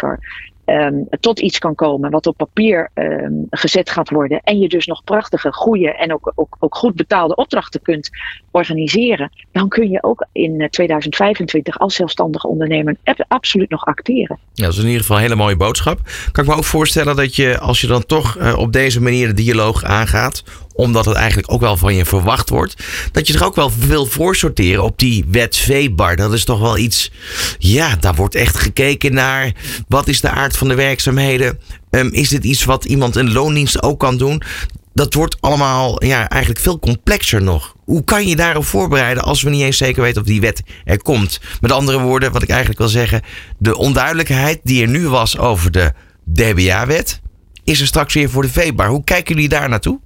Um, tot iets kan komen wat op papier um, gezet gaat worden. En je dus nog prachtige, goede en ook, ook, ook goed betaalde opdrachten kunt organiseren. Dan kun je ook in tweeduizend vijfentwintig als zelfstandige ondernemer absoluut nog acteren. Ja, dat is in ieder geval een hele mooie boodschap. Kan ik me ook voorstellen dat je, als je dan toch uh, op deze manier de dialoog aangaat, omdat het eigenlijk ook wel van je verwacht wordt, dat je er ook wel wil voorsorteren op die wet veebar. Dat is toch wel iets, ja, daar wordt echt gekeken naar wat is de aard van de werkzaamheden. Um, is dit iets wat iemand in loondienst ook kan doen? Dat wordt allemaal ja, eigenlijk veel complexer nog. Hoe kan je daarop voorbereiden als we niet eens zeker weten of die wet er komt? Met andere woorden, wat ik eigenlijk wil zeggen, de onduidelijkheid die er nu was over de D B A-wet, is er straks weer voor de veebar. Hoe kijken jullie daar naartoe?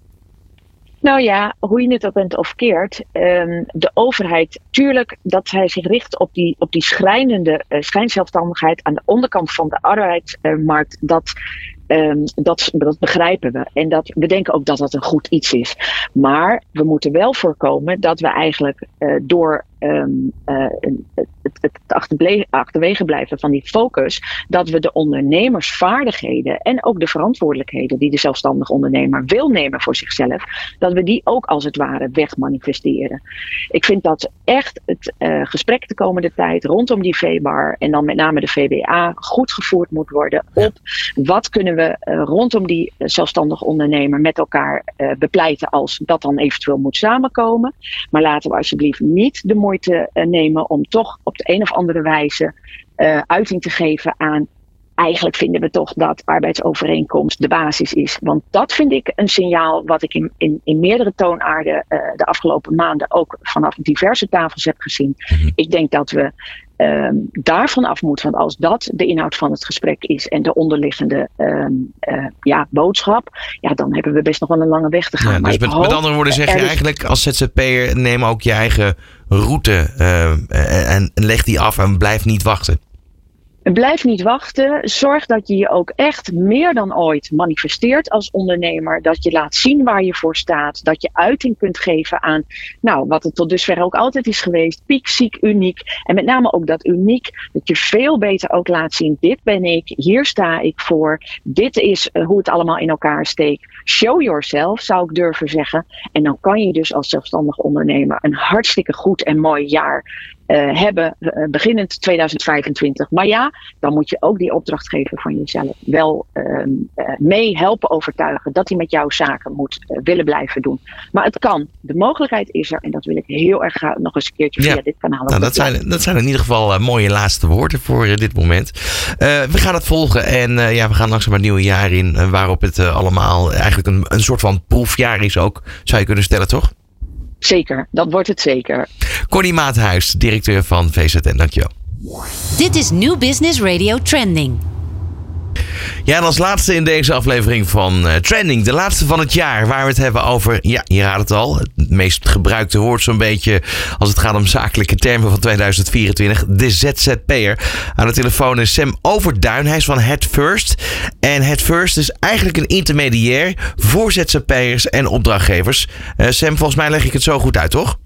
Nou ja, hoe je het ook bent of keert, um, de overheid, tuurlijk dat hij zich richt op die, op die schrijnende uh, schijnzelfstandigheid aan de onderkant van de arbeidsmarkt, dat, um, dat, dat begrijpen we. En dat, we denken ook dat dat een goed iets is. Maar we moeten wel voorkomen dat we eigenlijk uh, door um, uh, het, het achterble- achterwege blijven van die focus, dat we de ondernemersvaardigheden en ook de verantwoordelijkheden die de zelfstandig ondernemer wil nemen voor zichzelf, dat we die ook als het ware wegmanifesteren. Ik vind dat echt het uh, gesprek de komende tijd rondom die veebar en dan met name de V B A goed gevoerd moet worden op wat kunnen we uh, rondom die uh, zelfstandig ondernemer met elkaar uh, bepleiten als dat dan eventueel moet samenkomen. Maar laten we alsjeblieft niet de moeite uh, nemen om toch op de een of andere wijze uh, uiting te geven aan eigenlijk vinden we toch dat arbeidsovereenkomst de basis is. Want dat vind ik een signaal wat ik in, in, in meerdere toonaarden uh, de afgelopen maanden ook vanaf diverse tafels heb gezien. Mm-hmm. Ik denk dat we um, daarvan af moeten. Want als dat de inhoud van het gesprek is en de onderliggende um, uh, ja, boodschap, ja, dan hebben we best nog wel een lange weg te gaan. Ja, dus met, met andere woorden zeg je eigenlijk als Z Z P'er neem ook je eigen route uh, en leg die af en blijf niet wachten. Blijf niet wachten. Zorg dat je je ook echt meer dan ooit manifesteert als ondernemer. Dat je laat zien waar je voor staat. Dat je uiting kunt geven aan, nou, wat het tot dusver ook altijd is geweest. Piek, ziek, uniek. En met name ook dat uniek. Dat je veel beter ook laat zien. Dit ben ik. Hier sta ik voor. Dit is uh, hoe het allemaal in elkaar steekt. Show yourself, zou ik durven zeggen. En dan kan je dus als zelfstandig ondernemer een hartstikke goed en mooi jaar uh, hebben uh, beginnend tweeduizend vijfentwintig. Maar ja, dan moet je ook die opdrachtgever van jezelf wel uh, uh, mee helpen overtuigen dat hij met jouw zaken moet uh, willen blijven doen. Maar het kan. De mogelijkheid is er en dat wil ik heel erg graag nog eens een keertje via ja. dit kanaal. Nou, dat, zijn, dat zijn in ieder geval uh, mooie laatste woorden voor uh, dit moment. Uh, we gaan het volgen en uh, ja, we gaan langzaam het nieuwe jaar in uh, waarop het uh, allemaal eigenlijk een, een soort van proefjaar is ook, zou je kunnen stellen, toch? Zeker, dat wordt het zeker. Connie Maathuis, directeur van V Z N, dankjewel. Dit is New Business Radio Trending. Ja, en als laatste in deze aflevering van uh, Trending, de laatste van het jaar, waar we het hebben over, ja, je raadt het al, het meest gebruikte woord zo'n beetje als het gaat om zakelijke termen van tweeduizend vierentwintig, de Z Z P'er. Aan de telefoon is Sam Overduin, hij is van Headfirst. En Headfirst is eigenlijk een intermediair voor Z Z P'ers en opdrachtgevers. Uh, Sam, volgens mij leg ik het zo goed uit, toch?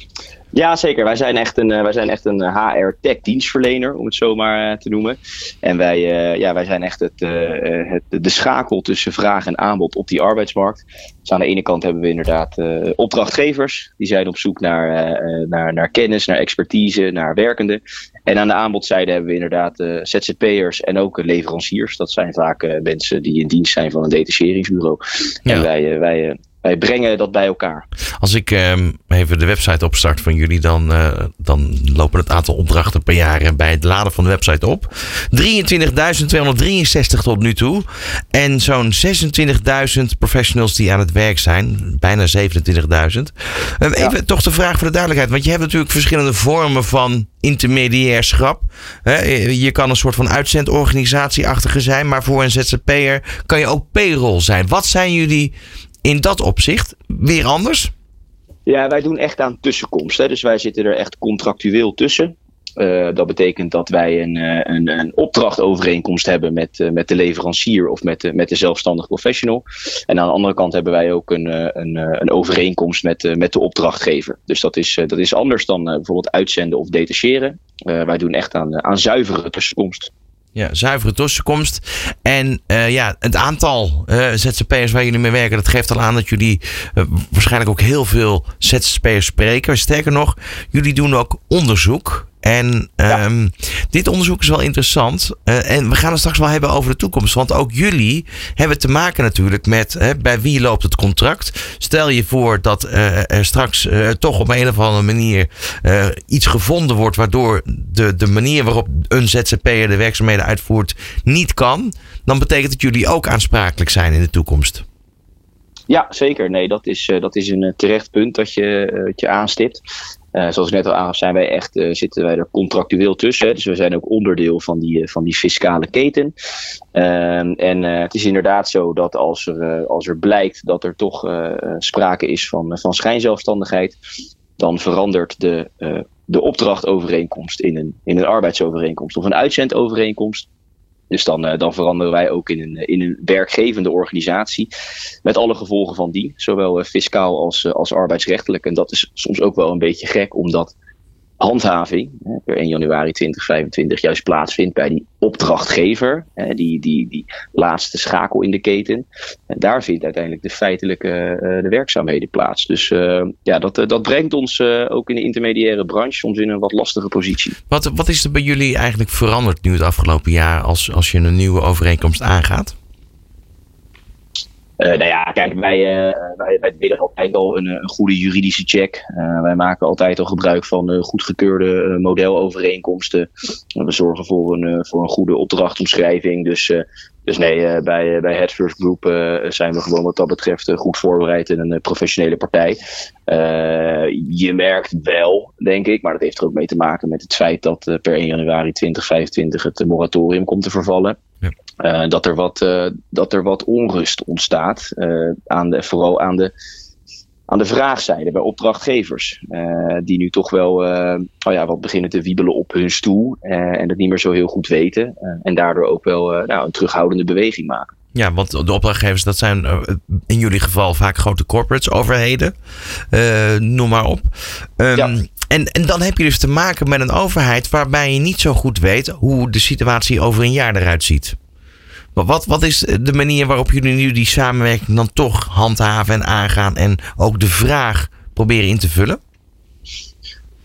Ja, zeker. Wij zijn echt een, uh, wij zijn echt een H R-tech-dienstverlener, om het zo maar uh, te noemen. En wij, uh, ja, wij zijn echt het, uh, het, de schakel tussen vraag en aanbod op die arbeidsmarkt. Dus aan de ene kant hebben we inderdaad uh, opdrachtgevers. Die zijn op zoek naar, uh, naar, naar kennis, naar expertise, naar werkenden. En aan de aanbodzijde hebben we inderdaad uh, Z Z P'ers en ook uh, leveranciers. Dat zijn vaak uh, mensen die in dienst zijn van een detacheringsbureau. Ja. En wij... Uh, wij uh, Wij brengen dat bij elkaar. Als ik um, even de website opstart van jullie, dan, uh, dan lopen het aantal opdrachten per jaar bij het laden van de website op. drieëntwintigduizend tweehonderddrieënzestig tot nu toe. En zo'n zesentwintigduizend professionals die aan het werk zijn. Bijna zevenentwintigduizend. Um, even ja. toch de vraag voor de duidelijkheid. Want je hebt natuurlijk verschillende vormen van intermediairschap. He, je kan een soort van uitzendorganisatieachtige zijn. Maar voor een Z Z P'er kan je ook payroll zijn. Wat zijn jullie in dat opzicht weer anders? Ja, wij doen echt aan tussenkomst. Hè. Dus wij zitten er echt contractueel tussen. Uh, dat betekent dat wij een, een, een opdrachtovereenkomst hebben met, uh, met de leverancier of met de, met de zelfstandig professional. En aan de andere kant hebben wij ook een, een, een overeenkomst met, uh, met de opdrachtgever. Dus dat is, uh, dat is anders dan uh, bijvoorbeeld uitzenden of detacheren. Uh, wij doen echt aan, aan zuivere tussenkomst. Ja, zuivere tussenkomst. En uh, ja, het aantal uh, Z Z P'ers waar jullie mee werken, dat geeft al aan dat jullie uh, waarschijnlijk ook heel veel Z Z P'ers spreken. Sterker nog, jullie doen ook onderzoek. En um, ja. dit onderzoek is wel interessant. Uh, en we gaan het straks wel hebben over de toekomst. Want ook jullie hebben te maken natuurlijk met hè, bij wie loopt het contract. Stel je voor dat uh, er straks uh, toch op een of andere manier uh, iets gevonden wordt waardoor de, de manier waarop een Z Z P'er de werkzaamheden uitvoert niet kan. Dan betekent dat jullie ook aansprakelijk zijn in de toekomst. Ja, zeker. Nee, dat is, uh, dat is een terecht punt dat je, uh, dat je aanstipt. Uh, zoals ik net al aangaf, zijn wij echt, uh, zitten wij er contractueel tussen. Hè? Dus we zijn ook onderdeel van die, uh, van die fiscale keten. Uh, en uh, het is inderdaad zo dat als er, uh, als er blijkt dat er toch uh, sprake is van, uh, van schijnzelfstandigheid, dan verandert de, uh, de opdrachtovereenkomst in een, in een arbeidsovereenkomst of een uitzendovereenkomst. Dus dan, uh, dan veranderen wij ook in een, in een werkgevende organisatie. Met alle gevolgen van dien. Zowel uh, fiscaal als, uh, als arbeidsrechtelijk. En dat is soms ook wel een beetje gek. Omdat handhaving hè, per één januari tweeduizend vijfentwintig juist plaatsvindt bij die opdrachtgever. Hè, die, die, die laatste schakel in de keten. En daar vindt uiteindelijk de feitelijke uh, de werkzaamheden plaats. Dus uh, ja, dat, uh, dat brengt ons uh, ook in de intermediaire branche soms in een wat lastige positie. Wat, wat is er bij jullie eigenlijk veranderd nu het afgelopen jaar als, als je een nieuwe overeenkomst aangaat? Uh, nou ja, kijk, wij, uh, wij, wij willen altijd al een, een goede juridische check. Uh, wij maken altijd al gebruik van uh, goedgekeurde uh, modelovereenkomsten. Uh, we zorgen voor een, uh, voor een goede opdrachtomschrijving. Dus, uh, dus nee, uh, bij, uh, bij Headfirst Group uh, zijn we gewoon wat dat betreft uh, goed voorbereid in een uh, professionele partij. Uh, je merkt wel, denk ik, maar dat heeft er ook mee te maken met het feit dat uh, per één januari tweeduizend vijfentwintig het uh, moratorium komt te vervallen. Ja. Uh, dat, er wat, uh, dat er wat onrust ontstaat, uh, aan de, vooral aan de, aan de vraagzijde bij opdrachtgevers. Uh, die nu toch wel uh, oh ja, wat beginnen te wiebelen op hun stoel uh, en dat niet meer zo heel goed weten. Uh, en daardoor ook wel uh, nou, een terughoudende beweging maken. Ja, want de opdrachtgevers, dat zijn uh, in jullie geval vaak grote corporates, overheden, uh, noem maar op. Um, ja. En, en dan heb je dus te maken met een overheid waarbij je niet zo goed weet hoe de situatie over een jaar eruit ziet. Wat, wat is de manier waarop jullie nu die samenwerking dan toch handhaven en aangaan en ook de vraag proberen in te vullen?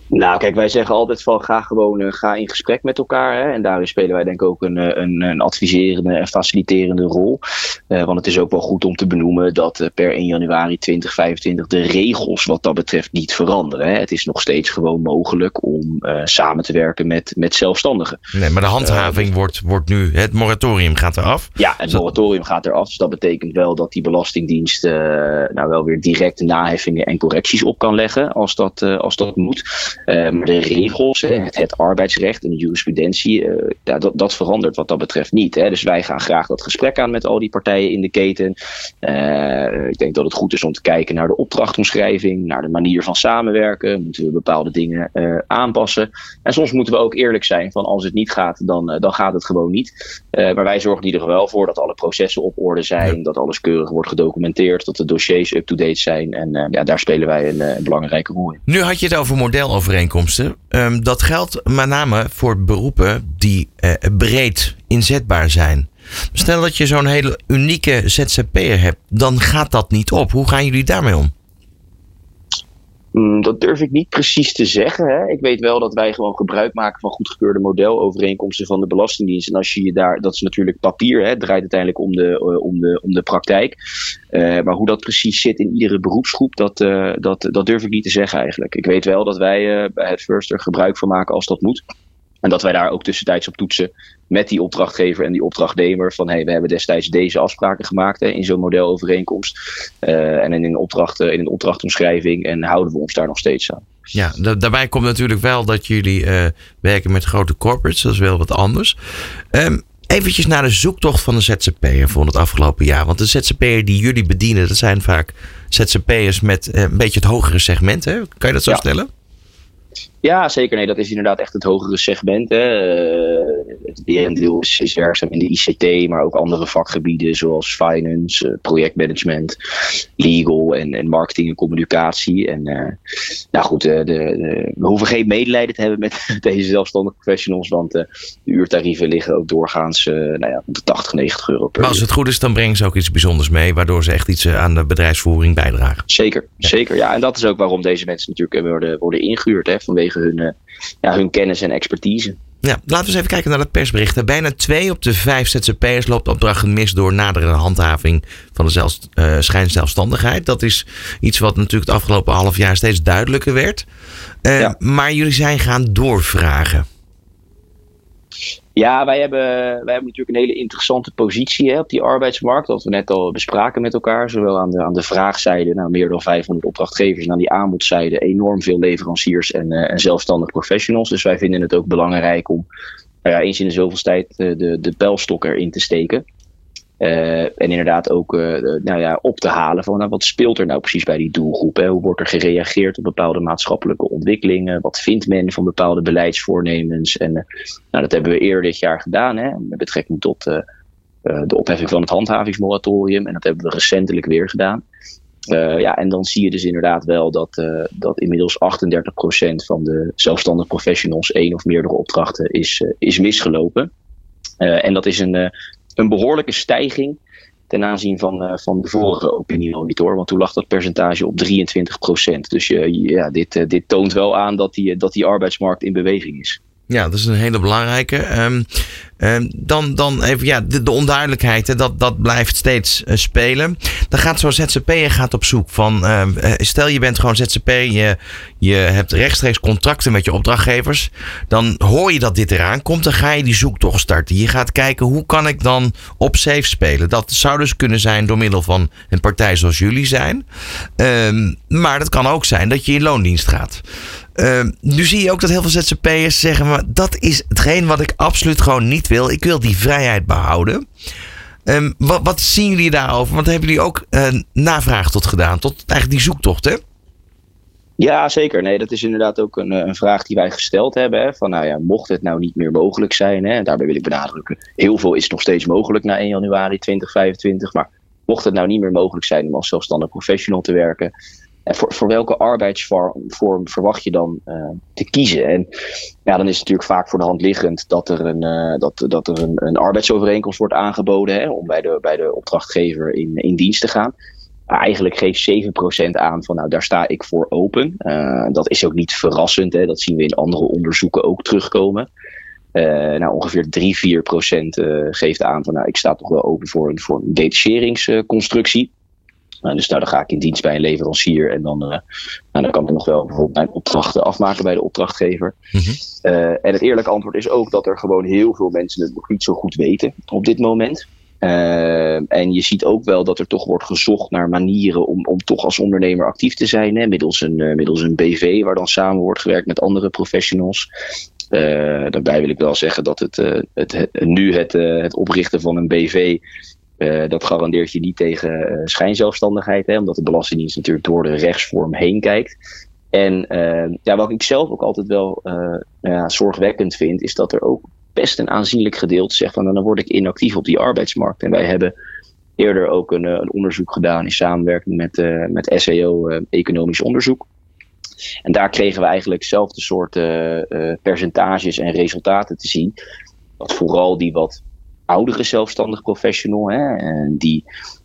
Nou, kijk, wij zeggen altijd van ga gewoon uh, ga in gesprek met elkaar. Hè? En daarin spelen wij denk ik ook een, een, een adviserende en faciliterende rol. Uh, want het is ook wel goed om te benoemen dat uh, per één januari tweeduizend vijfentwintig de regels wat dat betreft niet veranderen. Hè? Het is nog steeds gewoon mogelijk om uh, samen te werken met, met zelfstandigen. Nee, maar de handhaving uh, wordt, wordt nu, het moratorium gaat eraf. Ja, het moratorium gaat eraf. Dus dat betekent wel dat die Belastingdienst uh, nou wel weer direct naheffingen en correcties op kan leggen als dat, uh, als dat moet. Uh, maar de regels, het, het arbeidsrecht en de jurisprudentie, uh, ja, dat, dat verandert wat dat betreft niet. Hè. Dus wij gaan graag dat gesprek aan met al die partijen in de keten. Uh, ik denk dat het goed is om te kijken naar de opdrachtomschrijving, naar de manier van samenwerken. Moeten we bepaalde dingen uh, aanpassen. En soms moeten we ook eerlijk zijn van als het niet gaat, dan, uh, dan gaat het gewoon niet. Uh, maar wij zorgen in ieder geval wel voor dat alle processen op orde zijn, ja. dat alles keurig wordt gedocumenteerd, dat de dossiers up-to-date zijn. En uh, ja, daar spelen wij een, een belangrijke rol in. Nu had je het over modelovereenkomsten. Um, dat geldt met name voor beroepen die uh, breed inzetbaar zijn. Stel dat je zo'n hele unieke Z Z P'er hebt, dan gaat dat niet op. Hoe gaan jullie daarmee om? Mm, dat durf ik niet precies te zeggen. Hè. Ik weet wel dat wij gewoon gebruik maken van goedgekeurde modelovereenkomsten van de Belastingdienst. En als je je daar, dat is natuurlijk papier, hè, het draait uiteindelijk om de, uh, om de, om de praktijk. Uh, maar hoe dat precies zit in iedere beroepsgroep, dat, uh, dat, dat durf ik niet te zeggen eigenlijk. Ik weet wel dat wij uh, bij het First er gebruik van maken als dat moet. En dat wij daar ook tussentijds op toetsen met die opdrachtgever en die opdrachtnemer. Van hey, we hebben destijds deze afspraken gemaakt hè, in zo'n modelovereenkomst. Uh, en in een, opdracht, in een opdrachtomschrijving. En houden we ons daar nog steeds aan. Ja, da- daarbij komt natuurlijk wel dat jullie uh, werken met grote corporates. Dat is wel wat anders. Um, Eventjes naar de zoektocht van de Z Z P'er voor het afgelopen jaar. Want de Z Z P'er die jullie bedienen, dat zijn vaak Z Z P'ers met uh, een beetje het hogere segment. Hè? Kan je dat zo ja. stellen? Ja, zeker. Nee, dat is inderdaad echt het hogere segment. Hè. Uh, het merendeel is, is werkzaam in de I C T, maar ook andere vakgebieden zoals finance, uh, projectmanagement, legal en, en marketing en communicatie. En uh, nou goed, uh, de, de, we hoeven geen medelijden te hebben met deze zelfstandige professionals, want uh, de uurtarieven liggen ook doorgaans uh, nou ja, de tachtig, negentig euro per Maar als het goed is, dan brengen ze ook iets bijzonders mee, waardoor ze echt iets aan de bedrijfsvoering bijdragen. Zeker, ja. zeker. Ja, en dat is ook waarom deze mensen natuurlijk worden, worden ingehuurd, hè, vanwege hun, uh, ja, hun kennis en expertise. Ja, laten we eens even kijken naar de persberichten. Bijna twee op de vijf Z Z P'ers loopt opdrachten mis door nadere handhaving van de zelfs, uh, schijnzelfstandigheid. Dat is iets wat natuurlijk het afgelopen half jaar steeds duidelijker werd. Uh, ja. Maar jullie zijn gaan doorvragen. Ja, wij hebben, wij hebben natuurlijk een hele interessante positie hè, op die arbeidsmarkt. Dat we net al bespraken met elkaar. Zowel aan de, aan de vraagzijde, nou, meer dan vijfhonderd opdrachtgevers. En aan die aanbodzijde enorm veel leveranciers en, uh, en zelfstandig professionals. Dus wij vinden het ook belangrijk om nou ja, eens in de zoveel tijd uh, de, de pijlstok erin te steken. Uh, en inderdaad ook uh, nou ja, op te halen van nou, wat speelt er nou precies bij die doelgroep. Hè? Hoe wordt er gereageerd op bepaalde maatschappelijke ontwikkelingen? Wat vindt men van bepaalde beleidsvoornemens? En uh, nou, dat hebben we eerder dit jaar gedaan hè? Met betrekking tot uh, uh, de opheffing van het handhavingsmoratorium. En dat hebben we recentelijk weer gedaan. Uh, ja, en dan zie je dus inderdaad wel dat, uh, dat inmiddels achtendertig procent van de zelfstandig professionals één of meerdere opdrachten is, uh, is misgelopen. Uh, en dat is een... Uh, Een behoorlijke stijging ten aanzien van, uh, van de vorige opiniemonitor. Want toen lag dat percentage op drieëntwintig procent. Dus uh, ja, dit, uh, dit toont wel aan dat die, dat die arbeidsmarkt in beweging is. Ja, dat is een hele belangrijke. Um, um, dan, dan even ja, de, de onduidelijkheid, hè, dat, dat blijft steeds uh, spelen. Dan gaat zo'n Z Z P'er gaat op zoek van, uh, stel je bent gewoon Z Z P'er, je, je hebt rechtstreeks contracten met je opdrachtgevers. Dan hoor je dat dit eraan komt, dan ga je die zoektocht starten. Je gaat kijken, hoe kan ik dan op safe spelen? Dat zou dus kunnen zijn door middel van een partij zoals jullie zijn. Um, maar dat kan ook zijn dat je in loondienst gaat. Uh, nu zie je ook dat heel veel Z Z P'ers zeggen, maar dat is hetgeen wat ik absoluut gewoon niet wil. Ik wil die vrijheid behouden. Um, wat, wat zien jullie daarover? Want hebben jullie ook uh, navraag tot gedaan, tot eigenlijk die zoektocht, hè? Ja, zeker. Nee, dat is inderdaad ook een, een vraag die wij gesteld hebben. Hè, van nou ja, mocht het nou niet meer mogelijk zijn, hè, en daarbij wil ik benadrukken, heel veel is nog steeds mogelijk na één januari tweeduizend vijfentwintig, maar mocht het nou niet meer mogelijk zijn om als zelfstandig professional te werken, en voor, voor welke arbeidsvorm verwacht je dan uh, te kiezen? En ja, dan is het natuurlijk vaak voor de hand liggend dat er een, uh, dat, dat er een, een arbeidsovereenkomst wordt aangeboden hè, om bij de, bij de opdrachtgever in, in dienst te gaan. Eigenlijk geeft zeven procent aan van nou daar sta ik voor open. Uh, dat is ook niet verrassend. Hè? Dat zien we in andere onderzoeken ook terugkomen. Uh, nou, ongeveer drie, vier procent uh, geeft aan van nou ik sta toch wel open voor een, voor een detacheringsconstructie. Uh, dus nou, dan ga ik in dienst bij een leverancier en dan, uh, nou, dan kan ik nog wel bijvoorbeeld mijn opdrachten afmaken bij de opdrachtgever. Mm-hmm. Uh, en het eerlijke antwoord is ook dat er gewoon heel veel mensen het nog niet zo goed weten op dit moment. Uh, en je ziet ook wel dat er toch wordt gezocht naar manieren om, om toch als ondernemer actief te zijn. Hè, middels, een, uh, middels een B V waar dan samen wordt gewerkt met andere professionals. Uh, daarbij wil ik wel zeggen dat het, uh, het, het, nu het, uh, het oprichten van een B V... Uh, dat garandeert je niet tegen uh, schijnzelfstandigheid. Hè, omdat de Belastingdienst natuurlijk door de rechtsvorm heen kijkt. En uh, ja, wat ik zelf ook altijd wel uh, ja, zorgwekkend vind, is dat er ook best een aanzienlijk gedeelte zegt van nou, dan word ik inactief op die arbeidsmarkt. En wij hebben eerder ook een, een onderzoek gedaan in samenwerking met, uh, met S E O, uh, economisch onderzoek. En daar kregen we eigenlijk zelfde soort uh, uh, percentages en resultaten te zien. Dat vooral die wat oudere zelfstandig professional, hè, die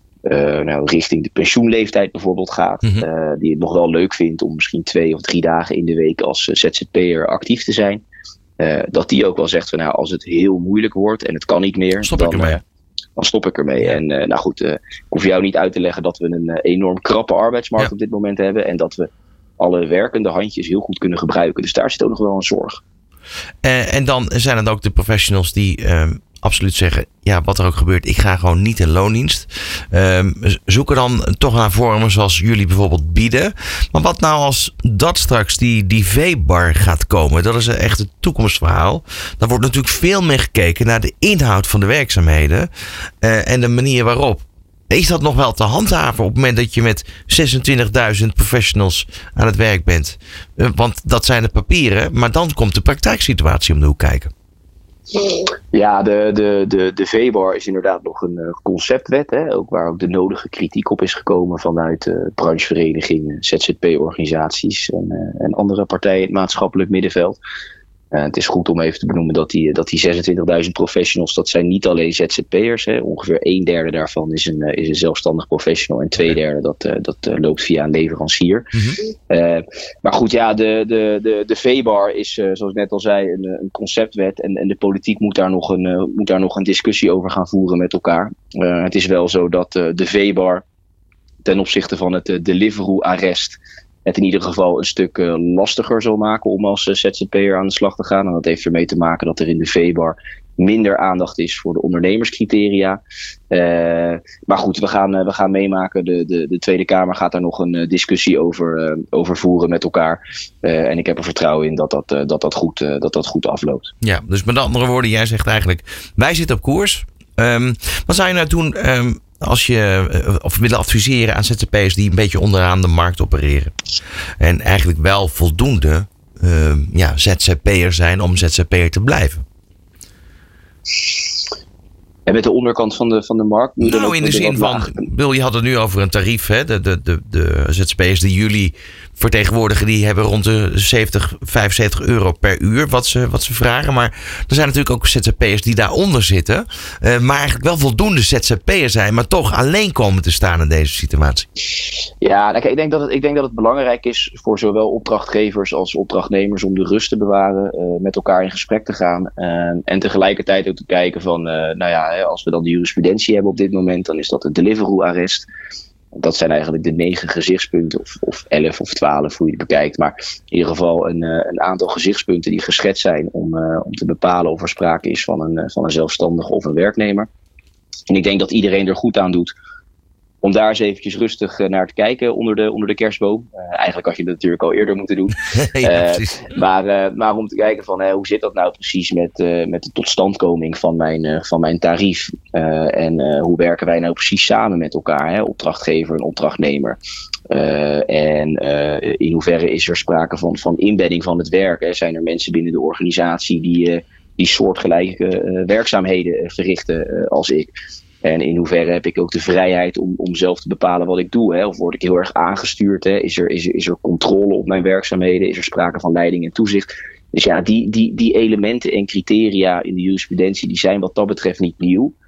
uh, nou, richting de pensioenleeftijd bijvoorbeeld gaat, mm-hmm. uh, die het nog wel leuk vindt om misschien twee of drie dagen in de week als uh, Z Z P'er actief te zijn. Uh, dat die ook wel zegt van nou, als het heel moeilijk wordt en het kan niet meer, stop dan, ik ermee. Uh, dan stop ik ermee. Ja. En uh, nou goed, uh, ik hoef jou niet uit te leggen dat we een uh, enorm krappe arbeidsmarkt ja. op dit moment hebben en dat we alle werkende handjes heel goed kunnen gebruiken. Dus daar zit ook nog wel een zorg. Uh, en dan zijn het ook de professionals die uh, absoluut zeggen, ja, wat er ook gebeurt, ik ga gewoon niet in loondienst. Uh, zoeken dan toch naar vormen zoals jullie bijvoorbeeld bieden. Maar wat nou als dat straks die, die V-bar gaat komen? Dat is echt het toekomstverhaal. Dan wordt natuurlijk veel meer gekeken naar de inhoud van de werkzaamheden uh, en de manier waarop. Is dat nog wel te handhaven op het moment dat je met zesentwintigduizend professionals aan het werk bent? Uh, want dat zijn de papieren, maar dan komt de praktijksituatie om de hoek kijken. Ja, de, de, de, de V-bar is inderdaad nog een uh, conceptwet, hè, ook waar ook de nodige kritiek op is gekomen vanuit uh, brancheverenigingen, Z Z P-organisaties en, uh, en andere partijen in het maatschappelijk middenveld. Uh, het is goed om even te benoemen dat die, dat die zesentwintigduizend professionals, dat zijn niet alleen Z Z P'ers. Hè. Ongeveer een derde daarvan is een, uh, is een zelfstandig professional en twee derde dat, uh, dat uh, loopt via een leverancier. Mm-hmm. Uh, maar goed, ja, de, de, de, de V-bar is, uh, zoals ik net al zei, een, een conceptwet. En, en de politiek moet daar, nog een, uh, moet daar nog een discussie over gaan voeren met elkaar. Uh, het is wel zo dat uh, de V-bar ten opzichte van het uh, Deliveroo-arrest het in ieder geval een stuk uh, lastiger zal maken om als uh, Z Z P'er aan de slag te gaan. En dat heeft ermee te maken dat er in de V-bar minder aandacht is voor de ondernemerscriteria. Uh, maar goed, we gaan, uh, we gaan meemaken. De, de, de Tweede Kamer gaat daar nog een uh, discussie over, uh, over voeren met elkaar. Uh, en ik heb er vertrouwen in dat dat, uh, dat, dat, goed, uh, dat dat goed afloopt. Ja, dus met andere woorden, jij zegt eigenlijk, wij zitten op koers. Um, wat zou je nou doen um, als je uh, of willen adviseren aan Z Z P'ers die een beetje onderaan de markt opereren? En eigenlijk wel voldoende uh, ja, Z Z P'er zijn om Z Z P'er te blijven? En met de onderkant van de, van de markt? Nou, in de zin van, Bill, je had het nu over een tarief. Hè? De, de, de, de Z Z P'ers die jullie vertegenwoordigen, die hebben rond de zeventig, vijfenzeventig euro per uur wat ze, wat ze vragen. Maar er zijn natuurlijk ook Z Z P'ers die daaronder zitten. Uh, maar eigenlijk wel voldoende Z Z P'er zijn, maar toch alleen komen te staan in deze situatie. Ja, ik denk dat het, ik denk dat het belangrijk is voor zowel opdrachtgevers als opdrachtnemers om de rust te bewaren, uh, met elkaar in gesprek te gaan. Uh, en tegelijkertijd ook te kijken van, uh, nou ja, als we dan de jurisprudentie hebben op dit moment, dan is dat het Deliveroo-arrest. Dat zijn eigenlijk de negen gezichtspunten, of, of elf of twaalf, hoe je het bekijkt. Maar in ieder geval een, een aantal gezichtspunten die geschetst zijn om, uh, om te bepalen of er sprake is van een, van een zelfstandige of een werknemer. En ik denk dat iedereen er goed aan doet om daar eens eventjes rustig naar te kijken onder de, onder de kerstboom. Uh, eigenlijk had je dat natuurlijk al eerder moeten doen. ja, uh, maar, uh, maar om te kijken van uh, hoe zit dat nou precies met, uh, met de totstandkoming van mijn, uh, van mijn tarief. Uh, en uh, hoe werken wij nou precies samen met elkaar, hè? Opdrachtgever en opdrachtnemer. Uh, en uh, in hoeverre is er sprake van, van inbedding van het werk? Hè? Zijn er mensen binnen de organisatie die, uh, die soortgelijke uh, werkzaamheden uh, verrichten uh, als ik? En in hoeverre heb ik ook de vrijheid om, om zelf te bepalen wat ik doe? Hè? Of word ik heel erg aangestuurd? Hè? Is er, is er, is er controle op mijn werkzaamheden? Is er sprake van leiding en toezicht? Dus ja, die, die, die elementen en criteria in de jurisprudentie, die zijn wat dat betreft niet nieuw.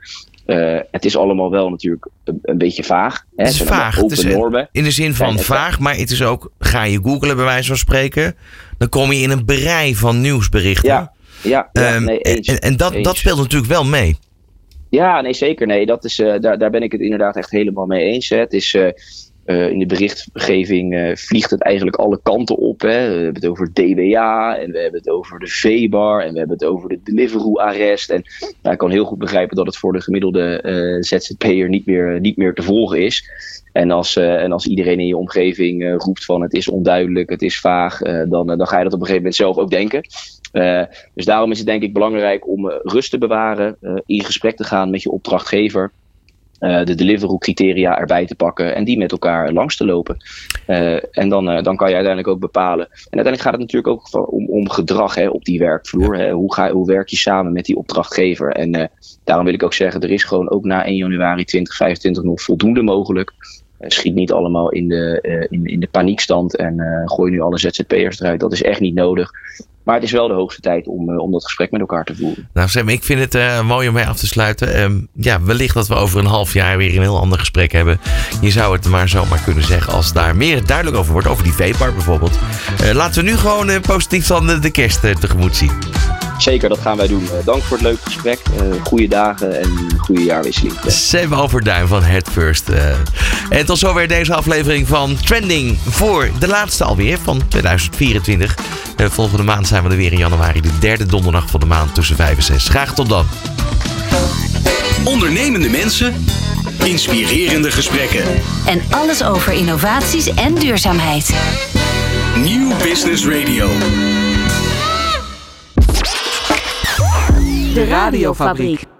Uh, het is allemaal wel natuurlijk een, een beetje vaag. Hè? Het is vaag. Open het is, normen. In de zin van en, vaag, maar het is ook, ga je googlen bij wijze van spreken, dan kom je in een brei van nieuwsberichten. Ja, ja, ja um, nee, eens. En, en dat, eens. dat speelt natuurlijk wel mee. Ja, nee, zeker. Nee, dat is, uh, daar, daar ben ik het inderdaad echt helemaal mee eens. Hè. Het is... Uh, Uh, in de berichtgeving uh, vliegt het eigenlijk alle kanten op. Hè. We hebben het over D B A en we hebben het over de V-bar en we hebben het over de Deliveroo-arrest. En nou, ik kan heel goed begrijpen dat het voor de gemiddelde uh, Z Z P'er niet meer, niet meer te volgen is. En als, uh, en als iedereen in je omgeving uh, roept van het is onduidelijk, het is vaag, uh, dan, uh, dan ga je dat op een gegeven moment zelf ook denken. Uh, dus daarom is het denk ik belangrijk om uh, rust te bewaren, uh, in gesprek te gaan met je opdrachtgever. Uh, de Deliveroo-criteria erbij te pakken en die met elkaar langs te lopen. Uh, en dan, uh, dan kan je uiteindelijk ook bepalen. En uiteindelijk gaat het natuurlijk ook om, om gedrag hè, op die werkvloer. Hè. Hoe, ga, hoe werk je samen met die opdrachtgever? En uh, daarom wil ik ook zeggen, er is gewoon ook na één januari tweeduizend vijfentwintig nog voldoende mogelijk. Uh, schiet niet allemaal in de, uh, in, in de paniekstand en uh, gooi nu alle Z Z P'ers eruit. Dat is echt niet nodig. Maar het is wel de hoogste tijd om, uh, om dat gesprek met elkaar te voeren. Nou Sam, ik vind het uh, mooi om mee af te sluiten. Um, ja, wellicht dat we over een half jaar weer een heel ander gesprek hebben. Je zou het maar zomaar kunnen zeggen als daar meer duidelijk over wordt. Over die vape-bar bijvoorbeeld. Uh, laten we nu gewoon uh, positief dan de, de kerst uh, tegemoet zien. Zeker, dat gaan wij doen. Uh, dank voor het leuke gesprek. Uh, goede dagen en goede jaarwisseling. Ja. Sam Overduin van Head First. Uh, en tot zover deze aflevering van Trending voor de laatste alweer van tweeduizend vierentwintig. Uh, volgende maand zijn we er weer in januari. De derde donderdag van de maand tussen vijf en zes. Graag tot dan. Ondernemende mensen, inspirerende gesprekken. En alles over innovaties en duurzaamheid. Nieuw Business Radio. De Radiofabriek.